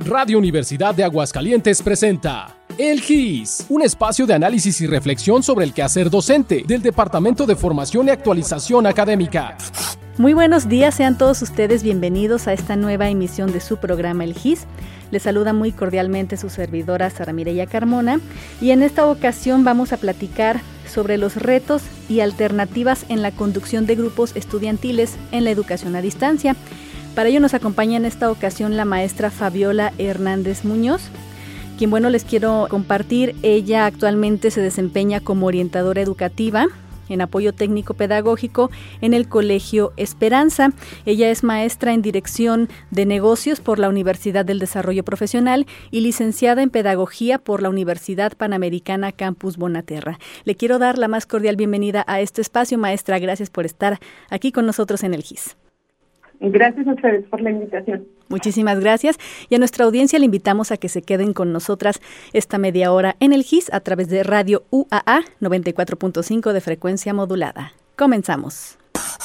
Radio Universidad de Aguascalientes presenta El GIS, un espacio de análisis y reflexión sobre el quehacer docente del Departamento de Formación y Actualización Académica. Muy buenos días, sean todos ustedes bienvenidos a esta nueva emisión de su programa El GIS. Les saluda muy cordialmente su servidora Sara Mireya Carmona y en esta ocasión vamos a platicar sobre los retos y alternativas en la conducción de grupos estudiantiles en la educación a distancia. Para ello nos acompaña en esta ocasión la maestra Fabiola Hernández Muñoz, quien les quiero compartir. Ella actualmente se desempeña como orientadora educativa en apoyo técnico pedagógico en el Colegio Esperanza. Ella es maestra en Dirección de Negocios por la Universidad del Desarrollo Profesional y licenciada en Pedagogía por la Universidad Panamericana Campus Bonaterra. Le quiero dar la más cordial bienvenida a este espacio, maestra. Gracias por estar aquí con nosotros en el GIS. Gracias a ustedes por la invitación. Muchísimas gracias. Y a nuestra audiencia le invitamos a que se queden con nosotras esta media hora en el GIS a través de Radio UAA 94.5 de frecuencia modulada. Comenzamos.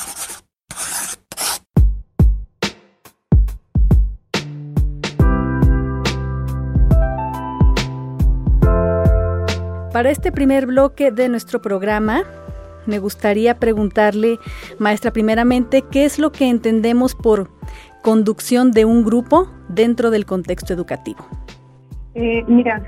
Para este primer bloque de nuestro programa, me gustaría preguntarle, maestra, primeramente, ¿qué es lo que entendemos por conducción de un grupo dentro del contexto educativo? Mira,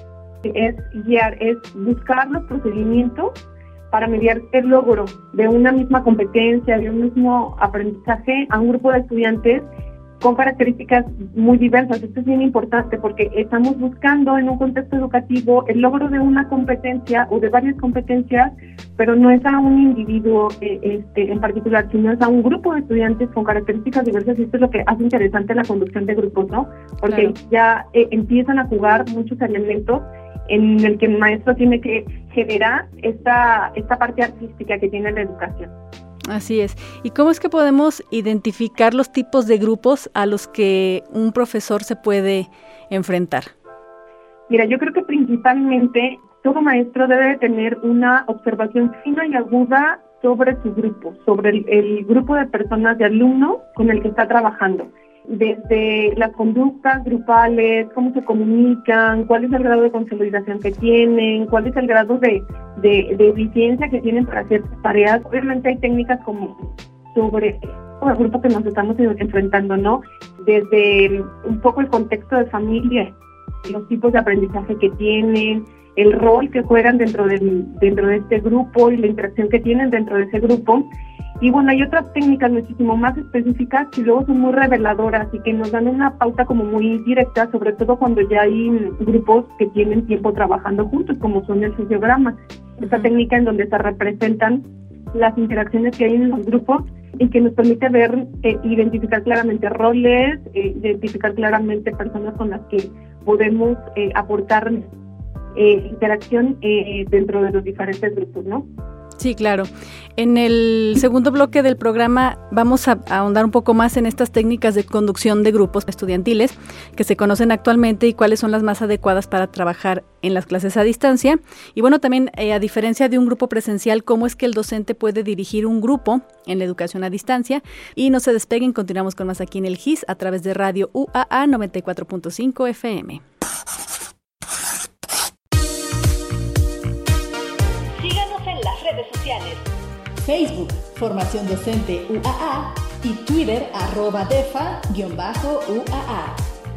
es guiar, es buscar los procedimientos para mediar el logro de una misma competencia, de un mismo aprendizaje a un grupo de estudiantes con características muy diversas. Esto es bien importante porque estamos buscando en un contexto educativo el logro de una competencia o de varias competencias, pero no es a un individuo en particular, sino es a un grupo de estudiantes con características diversas, y esto es lo que hace interesante la conducción de grupos, ¿no? Porque ya empiezan a jugar muchos elementos en el que el maestro tiene que generar esta parte artística que tiene la educación. Así es. ¿Y cómo es que podemos identificar los tipos de grupos a los que un profesor se puede enfrentar? Mira, yo creo que principalmente todo maestro debe tener una observación fina y aguda sobre su grupo, sobre el grupo de personas, de alumnos con el que está trabajando. Desde las conductas grupales, cómo se comunican, cuál es el grado de consolidación que tienen, cuál es el grado de eficiencia que tienen para hacer tareas. Obviamente hay técnicas como sobre el grupo que nos estamos enfrentando, ¿no? Desde un poco el contexto de familia, los tipos de aprendizaje que tienen, el rol que juegan dentro de este grupo y la interacción que tienen dentro de ese grupo. Y bueno, hay otras técnicas muchísimo más específicas que luego son muy reveladoras y que nos dan una pauta como muy directa, sobre todo cuando ya hay grupos que tienen tiempo trabajando juntos, como son el sociograma. Esta técnica en donde se representan las interacciones que hay en los grupos y que nos permite ver, identificar claramente roles, identificar claramente personas con las que podemos aportar interacción dentro de los diferentes grupos, ¿no? Sí, claro. En el segundo bloque del programa vamos a ahondar un poco más en estas técnicas de conducción de grupos estudiantiles que se conocen actualmente y cuáles son las más adecuadas para trabajar en las clases a distancia. Y bueno, también a diferencia de un grupo presencial, cómo es que el docente puede dirigir un grupo en la educación a distancia. Y no se despeguen, continuamos con más aquí en el GIS a través de Radio UAA 94.5 FM. Redes sociales: Facebook, Formación Docente UAA y Twitter @defa_UAA.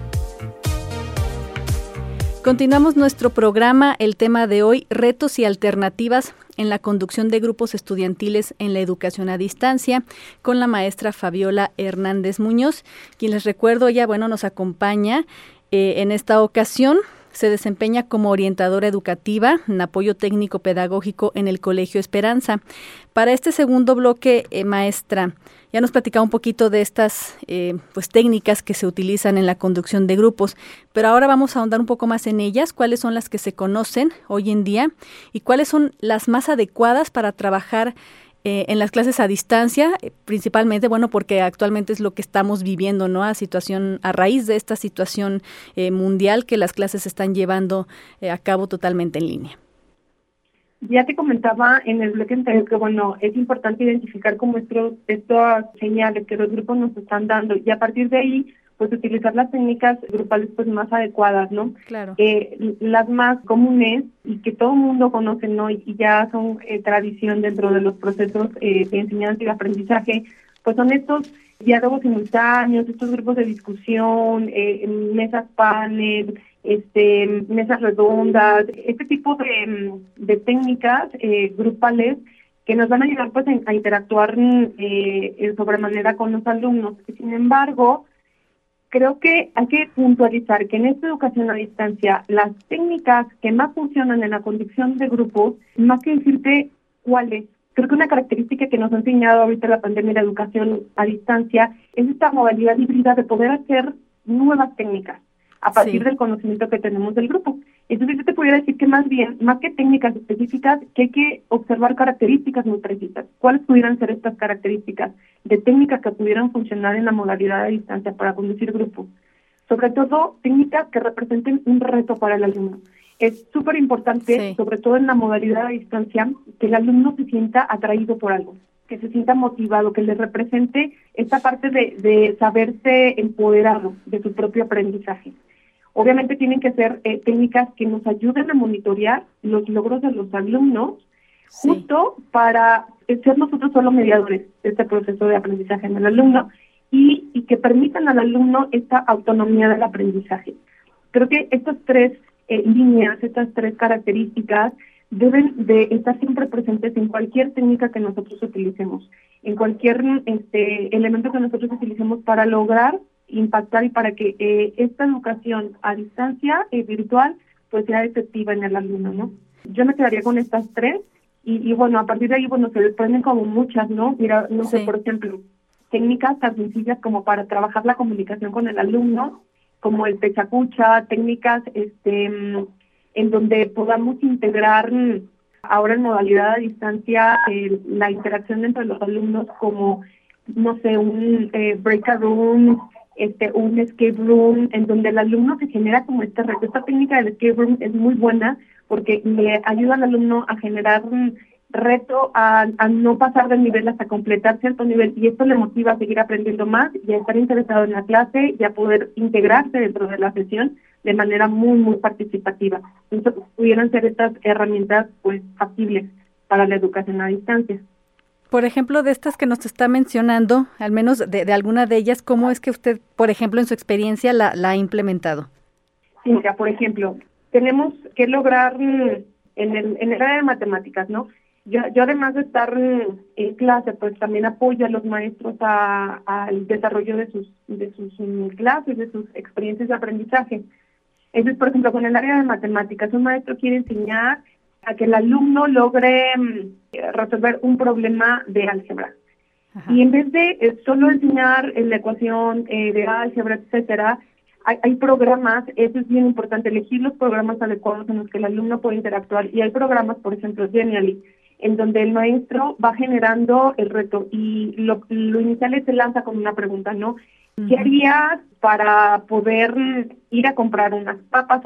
Continuamos nuestro programa. El tema de hoy, retos y alternativas en la conducción de grupos estudiantiles en la educación a distancia, con la maestra Fabiola Hernández Muñoz, quien les recuerdo nos acompaña en esta ocasión. Se desempeña como orientadora educativa en apoyo técnico pedagógico en el Colegio Esperanza. Para este segundo bloque, maestra, ya nos platicaba un poquito de estas técnicas que se utilizan en la conducción de grupos, pero ahora vamos a ahondar un poco más en ellas, cuáles son las que se conocen hoy en día y cuáles son las más adecuadas para trabajar en las clases a distancia, principalmente, porque actualmente es lo que estamos viviendo, ¿no? A raíz de esta situación mundial que las clases se están llevando a cabo totalmente en línea. Ya te comentaba en el bloque anterior que, es importante identificar cómo estas señales que los grupos nos están dando y a partir de ahí pues utilizar las técnicas grupales pues más adecuadas, ¿no? Claro. Las más comunes y que todo el mundo conoce, ¿no? Y ya son tradición dentro de los procesos de enseñanza y de aprendizaje, pues son estos diálogos simultáneos, estos grupos de discusión, mesas panel, mesas redondas, este tipo de técnicas grupales que nos van a ayudar pues a interactuar sobremanera con los alumnos. Sin embargo, creo que hay que puntualizar que en esta educación a distancia, las técnicas que más funcionan en la conducción de grupos, más que decirte cuáles, creo que una característica que nos ha enseñado ahorita la pandemia de la educación a distancia es esta modalidad híbrida de poder hacer nuevas técnicas a partir del conocimiento que tenemos del grupo. Entonces yo te pudiera decir que más bien, más que técnicas específicas, que hay que observar características muy precisas. ¿Cuáles pudieran ser estas características de técnicas que pudieran funcionar en la modalidad a distancia para conducir grupos? Sobre todo, técnicas que representen un reto para el alumno. Es súper importante, sobre todo en la modalidad a distancia, que el alumno se sienta atraído por algo, que se sienta motivado, que le represente esta parte de saberse empoderado de su propio aprendizaje. Obviamente tienen que ser técnicas que nos ayuden a monitorear los logros de los alumnos, justo para ser nosotros solo mediadores de este proceso de aprendizaje en el alumno y que permitan al alumno esta autonomía del aprendizaje. Creo que estas tres líneas, estas tres características deben de estar siempre presentes en cualquier técnica que nosotros utilicemos, en cualquier elemento que nosotros utilicemos para lograr impactar y para que esta educación a distancia virtual pues sea efectiva en el alumno, ¿no? Yo me quedaría con estas tres y bueno, a partir de ahí, bueno, se desprenden como muchas, ¿no? Mira, no sé, por ejemplo, técnicas tan sencillas como para trabajar la comunicación con el alumno, como el techacucha, técnicas en donde podamos integrar ahora en modalidad a distancia la interacción entre los alumnos como, no sé, un breakout room, un escape room, en donde el alumno se genera como este reto. Esta técnica del escape room es muy buena porque le ayuda al alumno a generar un reto, a no pasar del nivel hasta completar cierto nivel, y esto le motiva a seguir aprendiendo más y a estar interesado en la clase y a poder integrarse dentro de la sesión de manera muy, muy participativa. Entonces, pudieran ser estas herramientas pues factibles para la educación a distancia. Por ejemplo, de estas que nos está mencionando, al menos de alguna de ellas, ¿cómo es que usted, por ejemplo, en su experiencia la ha implementado? Sí, mira, por ejemplo, tenemos que lograr en el área de matemáticas, ¿no? Yo además de estar en clase, pues también apoyo a los maestros al desarrollo de sus clases, de sus experiencias de aprendizaje. Entonces, por ejemplo, con el área de matemáticas, un maestro quiere enseñar a que el alumno logre resolver un problema de álgebra. Ajá. Y en vez de solo enseñar la ecuación de álgebra, etcétera, hay programas, eso es bien importante, elegir los programas adecuados en los que el alumno puede interactuar. Y hay programas, por ejemplo, Genially, en donde el maestro va generando el reto y lo inicial se lanza con una pregunta, ¿no? Uh-huh. ¿Qué harías para poder ir a comprar unas papas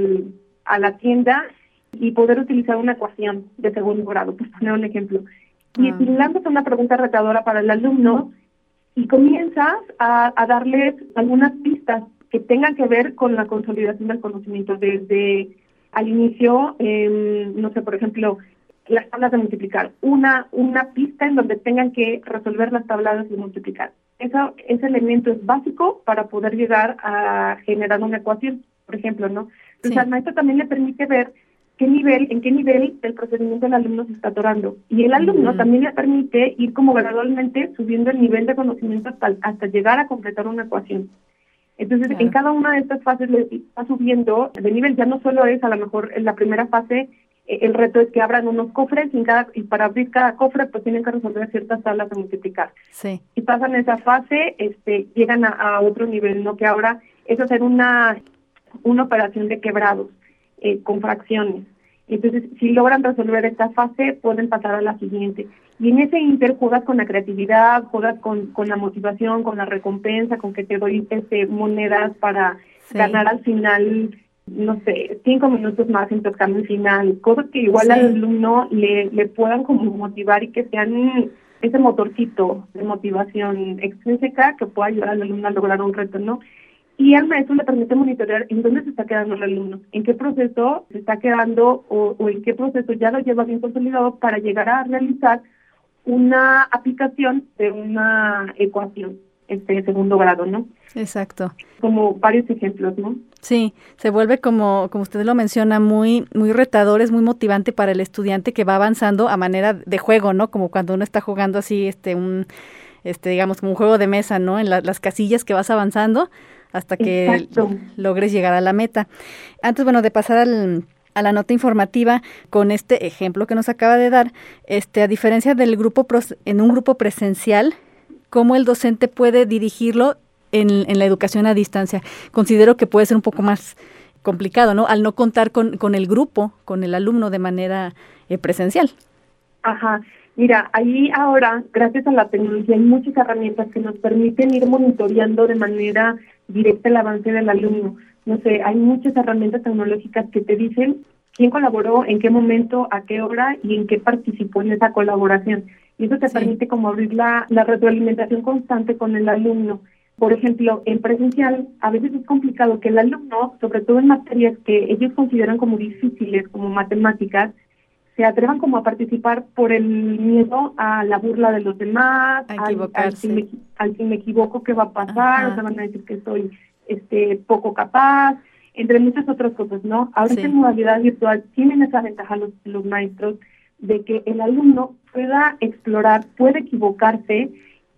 a la tienda y poder utilizar una ecuación de segundo grado, por poner un ejemplo? Y lanzas una pregunta retadora para el alumno y comienzas a darles algunas pistas que tengan que ver con la consolidación del conocimiento. Desde al inicio, no sé, por ejemplo, las tablas de multiplicar, una pista en donde tengan que resolver las tablas de multiplicar. Ese elemento es básico para poder llegar a generar una ecuación, por ejemplo, ¿no? Entonces, al maestro también le permite ver en qué nivel del procedimiento el alumno se está atorando. Y el alumno también le permite ir como gradualmente subiendo el nivel de conocimiento hasta llegar a completar una ecuación. Entonces, en cada una de estas fases le está subiendo de nivel. Ya no solo es, a lo mejor, en la primera fase, el reto es que abran unos cofres y para abrir cada cofre, pues tienen que resolver ciertas tablas de multiplicar. Sí. Si pasan esa fase, llegan a otro nivel, ¿no? Que ahora es hacer una operación de quebrados con fracciones. Entonces, si logran resolver esta fase, pueden pasar a la siguiente. Y en ese inter juegas con la creatividad, juegas con la motivación, con la recompensa, con que te doy monedas para ganar al final, no sé, 5 minutos más en tu examen final. Cosas que igual al alumno le puedan como motivar y que sean ese motorcito de motivación extrínseca que pueda ayudar al alumno a lograr un reto, ¿no? y al maestro le permite monitorear en dónde se está quedando el alumno, en qué proceso se está quedando o en qué proceso ya lo lleva bien consolidado para llegar a realizar una aplicación de una ecuación de segundo grado, ¿no? Exacto. Como varios ejemplos, ¿no? Sí, se vuelve como usted lo menciona, muy retador, es muy motivante para el estudiante que va avanzando a manera de juego, ¿no? Como cuando uno está jugando así, digamos, como un juego de mesa, ¿no? En las casillas que vas avanzando hasta que logres llegar a la meta. Antes, bueno, de pasar a la nota informativa con este ejemplo que nos acaba de dar, a diferencia del en un grupo presencial, ¿cómo el docente puede dirigirlo en la educación a distancia? Considero que puede ser un poco más complicado, ¿no? Al no contar con el grupo, con el alumno de manera presencial. Ajá. Mira, ahí ahora, gracias a la tecnología, hay muchas herramientas que nos permiten ir monitoreando de manera directa el avance del alumno. No sé, hay muchas herramientas tecnológicas que te dicen quién colaboró, en qué momento, a qué hora y en qué participó en esa colaboración. Y eso te permite como abrir la retroalimentación constante con el alumno. Por ejemplo, en presencial, a veces es complicado que el alumno, sobre todo en materias que ellos consideran como difíciles, como matemáticas, se atrevan como a participar por el miedo a la burla de los demás, al si me equivoco, ¿qué va a pasar? O sea, van a decir que soy poco capaz, entre muchas otras cosas, ¿no? Ahorita en modalidad virtual tienen esa ventaja los maestros de que el alumno pueda explorar, puede equivocarse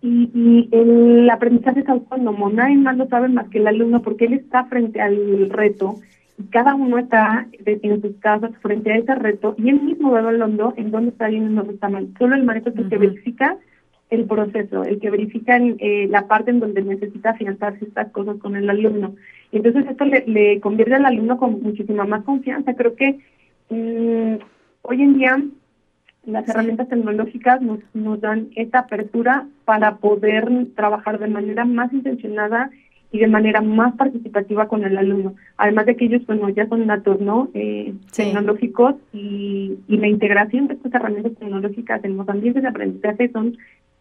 y el aprendizaje es autónomo. Nadie más lo sabe más que el alumno porque él está frente al reto y cada uno está en sus casas frente a ese reto y él mismo va evaluando en dónde está bien y en dónde está mal. Solo el maestro es el que verifica el proceso, el que verifica la parte en donde necesita afianzar ciertas cosas con el alumno. Y entonces esto le convierte al alumno con muchísima más confianza. Creo que hoy en día las herramientas tecnológicas nos dan esta apertura para poder trabajar de manera más intencionada y de manera más participativa con el alumno. Además de que ellos, bueno, ya son natos, ¿no? Tecnológicos y la integración de estas herramientas tecnológicas en los ambientes de aprendizaje son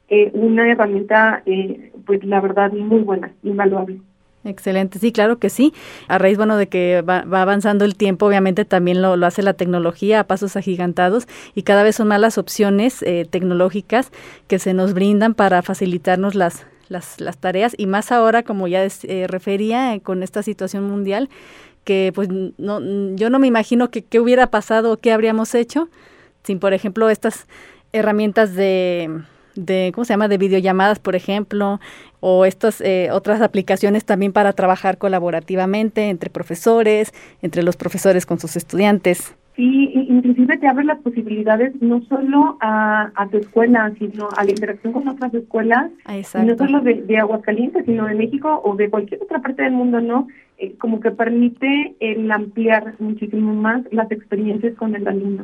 una herramienta, pues la verdad, muy buena, invaluable. Excelente, sí, claro que sí. A raíz, bueno, de que va avanzando el tiempo, obviamente también lo hace la tecnología a pasos agigantados y cada vez son más las opciones tecnológicas que se nos brindan para facilitarnos las tareas y más ahora, como ya refería, con esta situación mundial, que pues yo no me imagino qué hubiera pasado o qué habríamos hecho sin, por ejemplo, estas herramientas de ¿cómo se llama?, de videollamadas, por ejemplo, o estas otras aplicaciones también para trabajar colaborativamente entre profesores, entre los profesores con sus estudiantes. Sí, inclusive te abre las posibilidades no solo a tu escuela, sino a la interacción con otras escuelas, y no solo de Aguascalientes, sino de México o de cualquier otra parte del mundo, ¿no? Como que permite el ampliar muchísimo más las experiencias con el alumno.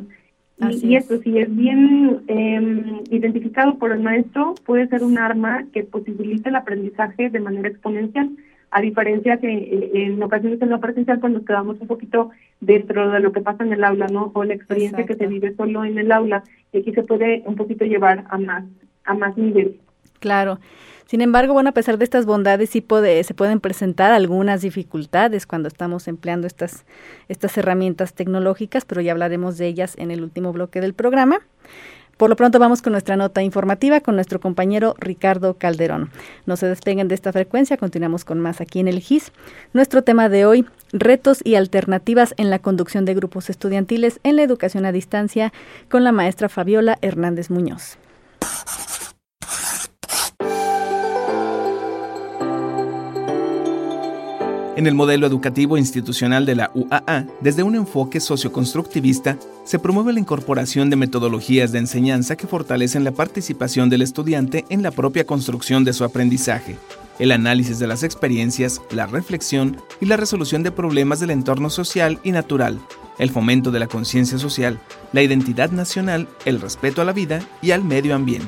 Y esto, si es bien identificado por el maestro, puede ser un arma que posibilite el aprendizaje de manera exponencial, a diferencia que en ocasiones en la presencial pues nos quedamos un poquito dentro de lo que pasa en el aula, ¿no? O la experiencia que se vive solo en el aula, y aquí se puede un poquito llevar a más niveles. Claro. Sin embargo, bueno, a pesar de estas bondades, sí se pueden presentar algunas dificultades cuando estamos empleando estas herramientas tecnológicas, pero ya hablaremos de ellas en el último bloque del programa. Por lo pronto vamos con nuestra nota informativa con nuestro compañero Ricardo Calderón. No se despeguen de esta frecuencia, continuamos con más aquí en el GIS. Nuestro tema de hoy, retos y alternativas en la conducción de grupos estudiantiles en la educación a distancia, con la maestra Fabiola Hernández Muñoz. En el modelo educativo institucional de la UAA, desde un enfoque socioconstructivista, se promueve la incorporación de metodologías de enseñanza que fortalecen la participación del estudiante en la propia construcción de su aprendizaje, el análisis de las experiencias, la reflexión y la resolución de problemas del entorno social y natural, el fomento de la conciencia social, la identidad nacional, el respeto a la vida y al medio ambiente.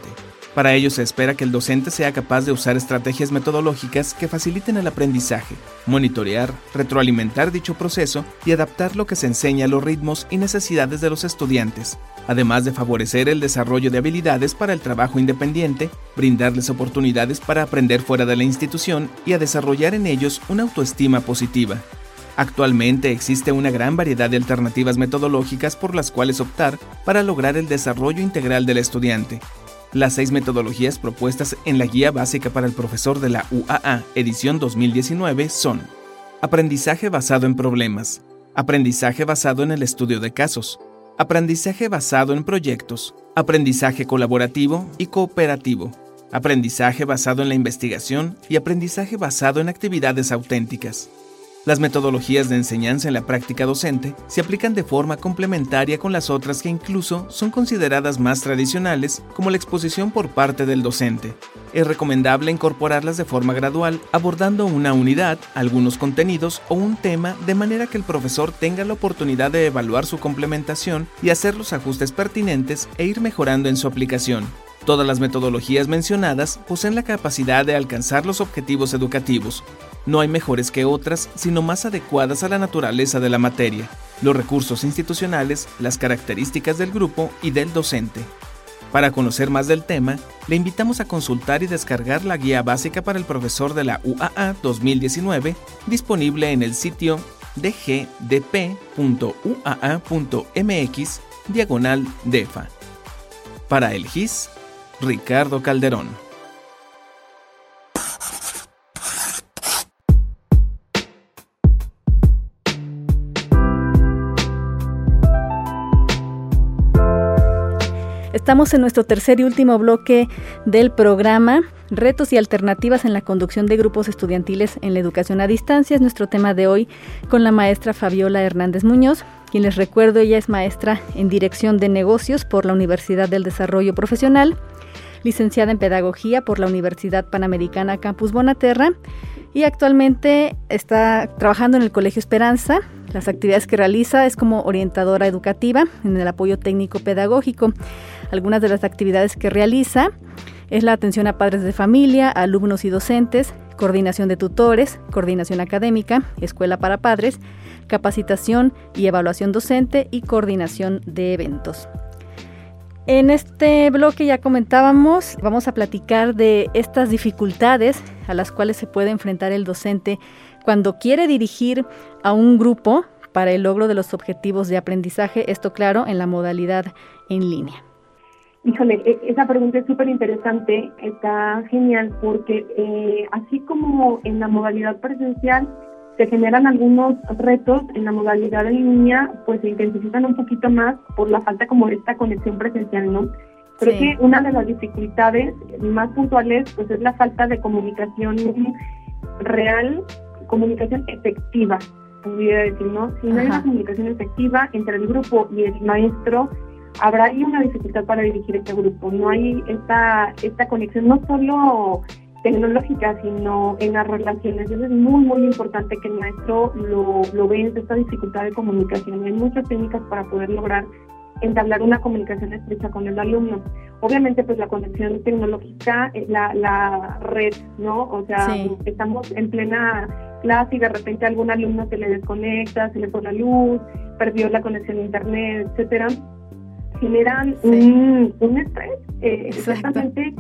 Para ello se espera que el docente sea capaz de usar estrategias metodológicas que faciliten el aprendizaje, monitorear, retroalimentar dicho proceso y adaptar lo que se enseña a los ritmos y necesidades de los estudiantes, además de favorecer el desarrollo de habilidades para el trabajo independiente, brindarles oportunidades para aprender fuera de la institución y a desarrollar en ellos una autoestima positiva. Actualmente existe una gran variedad de alternativas metodológicas por las cuales optar para lograr el desarrollo integral del estudiante. Las 6 metodologías propuestas en la Guía Básica para el Profesor de la UAA, edición 2019, son: aprendizaje basado en problemas, aprendizaje basado en el estudio de casos, aprendizaje basado en proyectos, aprendizaje colaborativo y cooperativo, aprendizaje basado en la investigación y aprendizaje basado en actividades auténticas. Las metodologías de enseñanza en la práctica docente se aplican de forma complementaria con las otras que incluso son consideradas más tradicionales, como la exposición por parte del docente. Es recomendable incorporarlas de forma gradual, abordando una unidad, algunos contenidos o un tema, de manera que el profesor tenga la oportunidad de evaluar su complementación y hacer los ajustes pertinentes e ir mejorando en su aplicación. Todas las metodologías mencionadas poseen la capacidad de alcanzar los objetivos educativos. No hay mejores que otras, sino más adecuadas a la naturaleza de la materia, los recursos institucionales, las características del grupo y del docente. Para conocer más del tema, le invitamos a consultar y descargar la Guía Básica para el Profesor de la UAA 2019, disponible en el sitio dgdp.uaa.mx/DEFA. Para el GIS, Ricardo Calderón. Estamos en nuestro tercer y último bloque del programa, Retos y alternativas en la conducción de grupos estudiantiles en la educación a distancia. Es nuestro tema de hoy con la maestra Fabiola Hernández Muñoz, quien, les recuerdo, ella es maestra en Dirección de Negocios por la Universidad del Desarrollo Profesional, licenciada en Pedagogía por la Universidad Panamericana Campus Bonaterra y actualmente está trabajando en el Colegio Esperanza. Las actividades que realiza es como orientadora educativa en el apoyo técnico pedagógico. Algunas de las actividades que realiza es la atención a padres de familia, alumnos y docentes, coordinación de tutores, coordinación académica, escuela para padres, capacitación y evaluación docente y coordinación de eventos. En este bloque ya comentábamos, vamos a platicar de estas dificultades a las cuales se puede enfrentar el docente cuando quiere dirigir a un grupo para el logro de los objetivos de aprendizaje, esto claro, en la modalidad en línea. Híjole, esa pregunta es súper interesante, está genial, porque así como en la modalidad presencial se generan algunos retos, en la modalidad en línea pues se intensifican un poquito más por la falta como de esta conexión presencial, ¿no? Creo que una de las dificultades más puntuales pues es la falta de comunicación real, comunicación efectiva, podría decir, ¿no? Si no hay una comunicación efectiva entre el grupo y el maestro, habrá ahí una dificultad para dirigir este grupo. No hay esta conexión, no solo tecnológica, sino en las relaciones. Eso es muy, muy importante que el maestro lo vea en esta dificultad de comunicación. Hay muchas técnicas para poder lograr entablar una comunicación estrecha con el alumno. Obviamente, pues la conexión tecnológica es la red, ¿no? O sea, estamos en plena clase y de repente a algún alumno se le desconecta, se le pone la luz, perdió la conexión a internet, etcétera. Generan un estrés, exactamente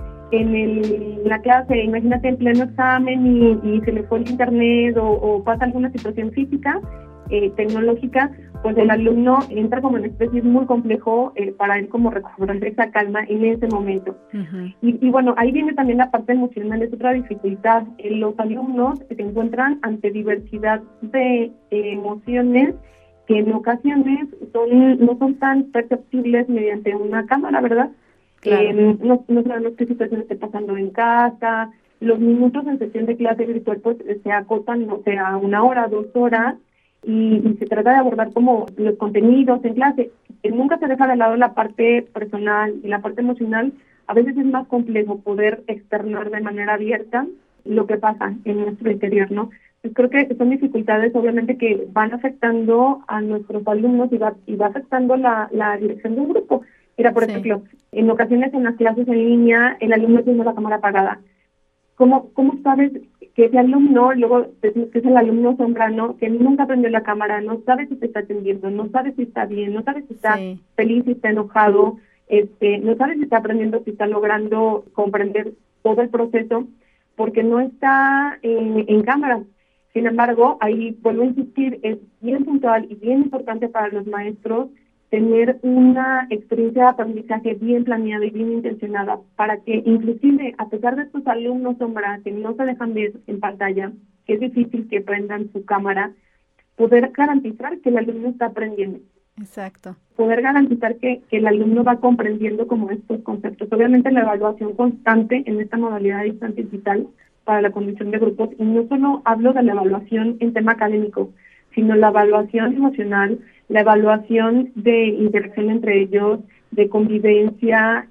en la clase. Imagínate en pleno examen y se le fue el internet o pasa alguna situación física, tecnológica, pues el alumno entra como en estrés. Muy complejo para él como recobrar esa calma en ese momento. Y bueno, ahí viene también la parte emocional, es otra dificultad. Los alumnos se encuentran ante diversidad de emociones que en ocasiones no son tan perceptibles mediante una cámara, ¿verdad? Claro. No sabemos qué situación esté pasando en casa. Los minutos en sesión de clase virtual pues se acotan, no sé, a 1 hora, 2 horas, y se trata de abordar como los contenidos en clase. Nunca se deja de lado la parte personal y la parte emocional. A veces es más complejo poder externar de manera abierta lo que pasa en nuestro interior, ¿no? Pues creo que son dificultades obviamente que van afectando a nuestros alumnos y va afectando la dirección de un grupo. Mira, por ejemplo, en ocasiones en las clases en línea, el alumno tiene la cámara apagada. ¿Cómo sabes que ese alumno, luego decimos que es el alumno sombra, ¿no? Que nunca prendió la cámara, no sabe si te está atendiendo, no sabe si está bien, no sabe si está feliz, si está enojado, no sabe si está aprendiendo, si está logrando comprender todo el proceso, porque no está en cámara. Sin embargo, ahí vuelvo a insistir, es bien puntual y bien importante para los maestros tener una experiencia de aprendizaje bien planeada y bien intencionada para que inclusive, a pesar de estos alumnos sombra que no se dejan ver en pantalla, que es difícil que prendan su cámara, poder garantizar que el alumno está aprendiendo. Exacto. Poder garantizar que el alumno va comprendiendo como estos conceptos. Obviamente la evaluación constante en esta modalidad de distancia digital para la conducción de grupos, y no solo hablo de la evaluación en tema académico, sino la evaluación emocional, la evaluación de interacción entre ellos, de convivencia,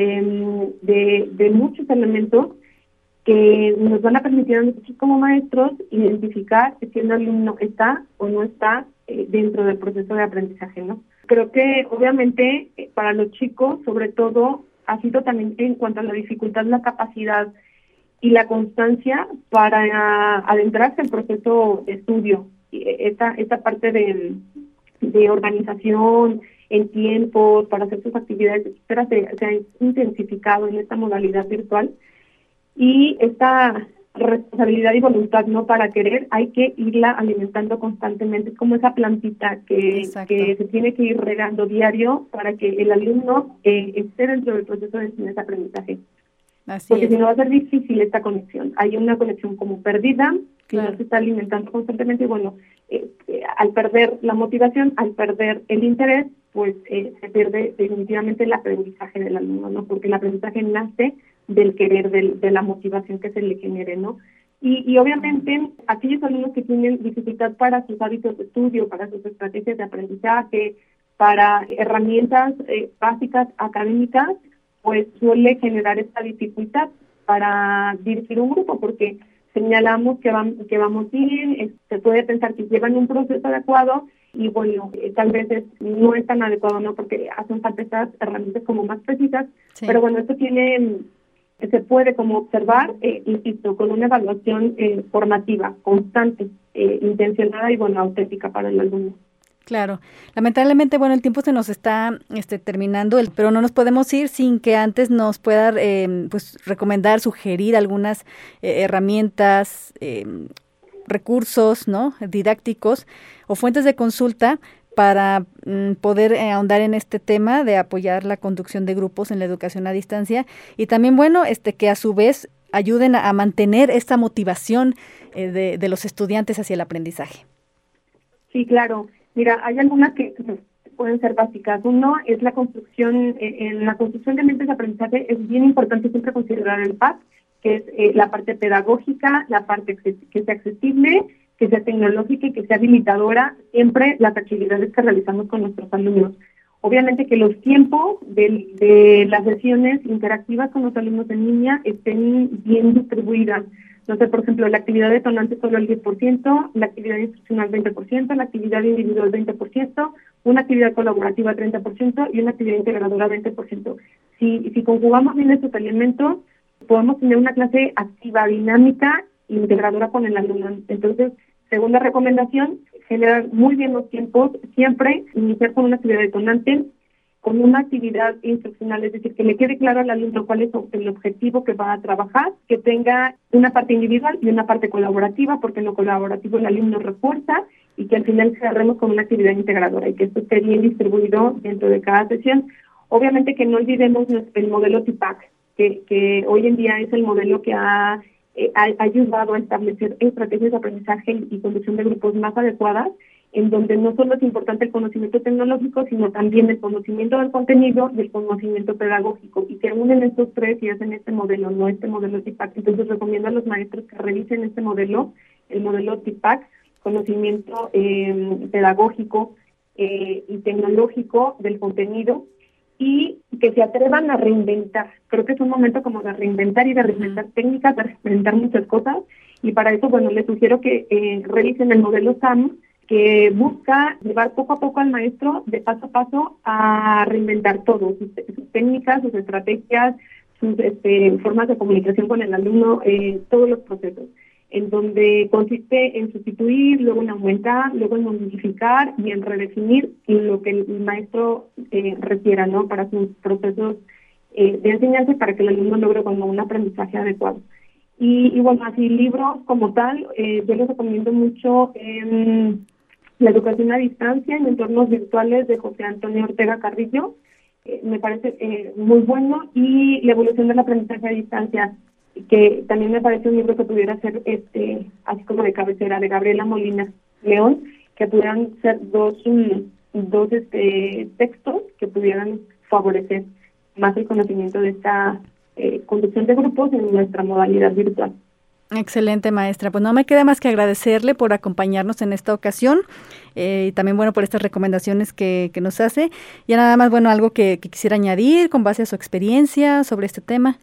de muchos elementos que nos van a permitir a nosotros como maestros identificar si un alumno está o no está dentro del proceso de aprendizaje, ¿no? Creo que obviamente para los chicos, sobre todo, ha sido también en cuanto a la dificultad, la capacidad y la constancia para adentrarse en el proceso de estudio. Esta parte de organización en tiempos para hacer sus actividades, etcétera, se ha intensificado en esta modalidad virtual, y esta responsabilidad y voluntad, ¿no?, para querer, hay que irla alimentando constantemente. Es como esa plantita que se tiene que ir regando diario para que el alumno esté dentro del proceso de enseñanza-aprendizaje. Porque si no va a ser difícil esta conexión. Hay una conexión como perdida, que no se está alimentando constantemente, y bueno, al perder la motivación, al perder el interés, pues se pierde definitivamente el aprendizaje del alumno, ¿no? Porque el aprendizaje nace del querer, de la motivación que se le genere, ¿no? Y obviamente aquellos alumnos que tienen dificultad para sus hábitos de estudio, para sus estrategias de aprendizaje, para herramientas básicas académicas, pues suele generar esta dificultad para dirigir un grupo, porque señalamos que vamos bien, se puede pensar que llevan un proceso adecuado, y bueno, tal vez no es tan adecuado, ¿no?, porque hacen falta estas herramientas como más precisas, pero bueno, esto se puede como observar, insisto, con una evaluación formativa, constante, intencionada y bueno, auténtica para el alumno. Claro. Lamentablemente, bueno, el tiempo se nos está terminando, pero no nos podemos ir sin que antes nos pueda pues recomendar, sugerir algunas herramientas, recursos, ¿no?, didácticos o fuentes de consulta para poder ahondar en este tema de apoyar la conducción de grupos en la educación a distancia, y también, bueno, que a su vez ayuden a mantener esta motivación de los estudiantes hacia el aprendizaje. Sí, claro. Mira, hay algunas que pueden ser básicas. Uno es la construcción, en la construcción de ambientes de aprendizaje es bien importante siempre considerar el PAC, que es la parte pedagógica, la parte que sea accesible, que sea tecnológica y que sea habilitadora, siempre las actividades que realizamos con nuestros alumnos. Obviamente que los tiempos de las sesiones interactivas con los alumnos en línea estén bien distribuidas. No sé, por ejemplo, la actividad detonante solo el 10%, la actividad instruccional 20%, la actividad individual 20%, una actividad colaborativa 30% y una actividad integradora 20%. Si conjugamos bien estos elementos, podemos tener una clase activa, dinámica, integradora con el alumno. Entonces, segunda recomendación, generar muy bien los tiempos, siempre iniciar con una actividad detonante, con una actividad instruccional, es decir, que le quede claro al alumno cuál es el objetivo que va a trabajar, que tenga una parte individual y una parte colaborativa, porque en lo colaborativo el alumno refuerza, y que al final cerremos con una actividad integradora y que esto esté bien distribuido dentro de cada sesión. Obviamente que no olvidemos el modelo TIPAC, que hoy en día es el modelo que ha ayudado a establecer estrategias de aprendizaje y conducción de grupos más adecuadas, en donde no solo es importante el conocimiento tecnológico, sino también el conocimiento del contenido y el conocimiento pedagógico, y que unen estos tres y hacen este modelo, no este modelo TIPAC. Entonces recomiendo a los maestros que revisen este modelo, el modelo TIPAC, conocimiento pedagógico y tecnológico del contenido, y que se atrevan a reinventar. Creo que es un momento como de reinventar y de reinventar técnicas, de reinventar muchas cosas, y para eso, bueno, les sugiero que revisen el modelo SAM, que busca llevar poco a poco al maestro, de paso a paso, a reinventar todo, sus técnicas, sus estrategias, sus formas de comunicación con el alumno, todos los procesos, en donde consiste en sustituir, luego en aumentar, luego en modificar y en redefinir lo que el maestro requiera, ¿no?, para sus procesos de enseñanza, para que el alumno logre como un aprendizaje adecuado. Y bueno, así libros como tal, yo les recomiendo mucho La educación a distancia en entornos virtuales de José Antonio Ortega Carrillo, me parece muy bueno, y La evolución del aprendizaje a distancia, que también me parece un libro que pudiera ser así como de cabecera, de Gabriela Molina León, que pudieran ser dos textos que pudieran favorecer más el conocimiento de esta conducción de grupos en nuestra modalidad virtual. Excelente, maestra. Pues no me queda más que agradecerle por acompañarnos en esta ocasión y también, bueno, por estas recomendaciones que nos hace. Y nada más, bueno, algo que quisiera añadir con base a su experiencia sobre este tema.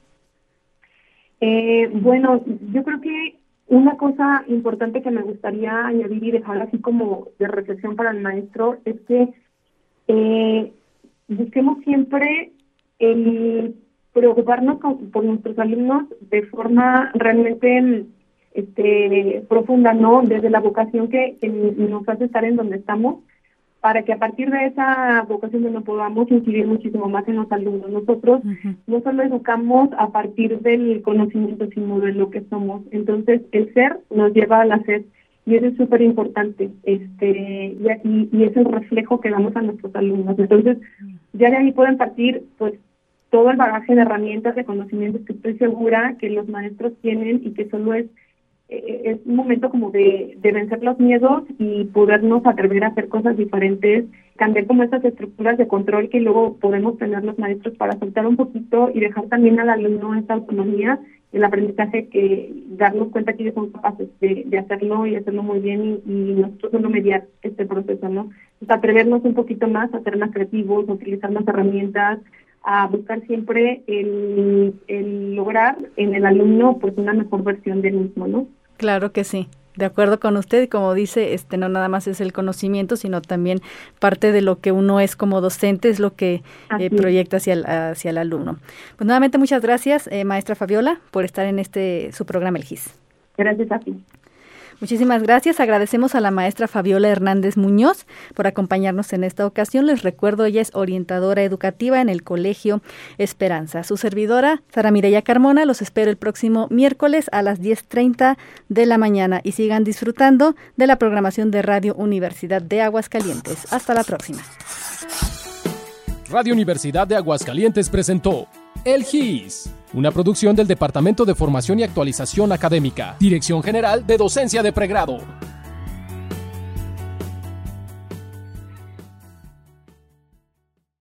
Bueno, yo creo que una cosa importante que me gustaría añadir y dejar así como de reflexión para el maestro es que busquemos siempre el preocuparnos por nuestros alumnos de forma realmente profunda, ¿no?, desde la vocación que nos hace estar en donde estamos, para que a partir de esa vocación nos podamos incidir muchísimo más en los alumnos. Nosotros no solo educamos a partir del conocimiento, sino de lo que somos. Entonces, el ser nos lleva al hacer, y eso es súper importante, y es el reflejo que damos a nuestros alumnos. Entonces, ya de ahí pueden partir, pues, todo el bagaje de herramientas, de conocimientos que estoy segura que los maestros tienen, y que solo es un momento como de vencer los miedos y podernos atrever a hacer cosas diferentes, cambiar como estas estructuras de control que luego podemos tener los maestros, para soltar un poquito y dejar también al alumno esta autonomía, el aprendizaje, que darnos cuenta que ellos son capaces de hacerlo y hacerlo muy bien, y nosotros solo mediar este proceso, ¿no? Entonces, atrevernos un poquito más a ser más creativos, a utilizar más herramientas, a buscar siempre el lograr en el alumno pues una mejor versión del mismo, ¿no? Claro que sí, de acuerdo con usted, y como dice, no nada más es el conocimiento, sino también parte de lo que uno es como docente, es lo que proyecta hacia el alumno. Pues nuevamente muchas gracias, maestra Fabiola, por estar en su programa El GIS. Gracias a ti. Muchísimas gracias. Agradecemos a la maestra Fabiola Hernández Muñoz por acompañarnos en esta ocasión. Les recuerdo, ella es orientadora educativa en el Colegio Esperanza. Su servidora, Sara Mireya Carmona, los espero el próximo miércoles a las 10:30 de la mañana, y sigan disfrutando de la programación de Radio Universidad de Aguascalientes. Hasta la próxima. Radio Universidad de Aguascalientes presentó El GIS, una producción del Departamento de Formación y Actualización Académica, Dirección General de Docencia de Pregrado.